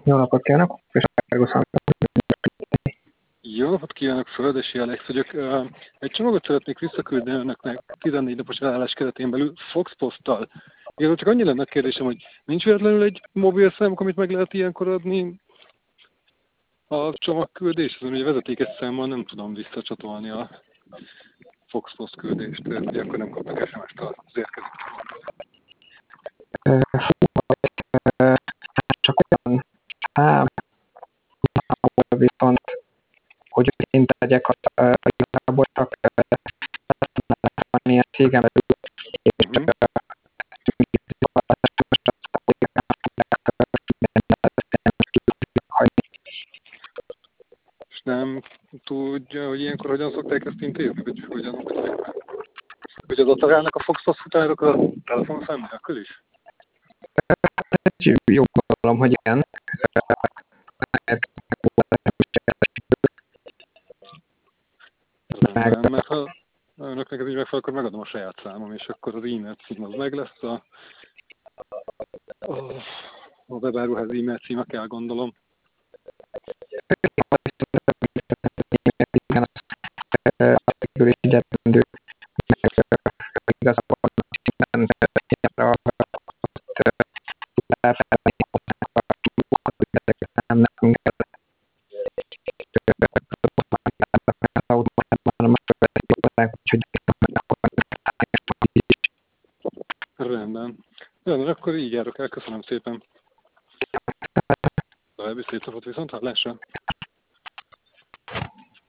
Jó napot kívánok, és Ferguson. Jó napot kívánok, Földesi Alex vagyok. Egy csomagot szeretnék visszaküldeni önöknek 14 napos állás keretén belül Fox Posttal. Igazából csak annyi lenne a kérdésem, hogy nincs véletlenül egy mobil számuk, amit meg lehet ilyenkor adni a csomagküldés? Ugye vezetékes számmal nem tudom visszacsatolni a Fox Post küldést, tehát ugye akkor nem kapnak SMS-t az érkezők. Csak olyan szám, ahol viszont, hogy én tegyek, azt igazából csak ilyen cégen belül, és És nem tudja, hogy ilyenkor hogyan szokták ezt intézni, vagy hogyan osztják meg? Hogy az ott állnak a Fox Post futárok a telefonszám nélkül is? jó gondolom, hogy igen. Rendben, mert ha önöknek ez így megfelel, akkor megadom a saját számom, és akkor az e-mail cím az meg lesz, a webáruház e-mail címe kell, gondolom. Igen, azt végül is figyelendő, meg igazából minden nekünk Rendben. Rendben, akkor így járok el. Köszönöm szépen. További szép napot, viszont hallásra.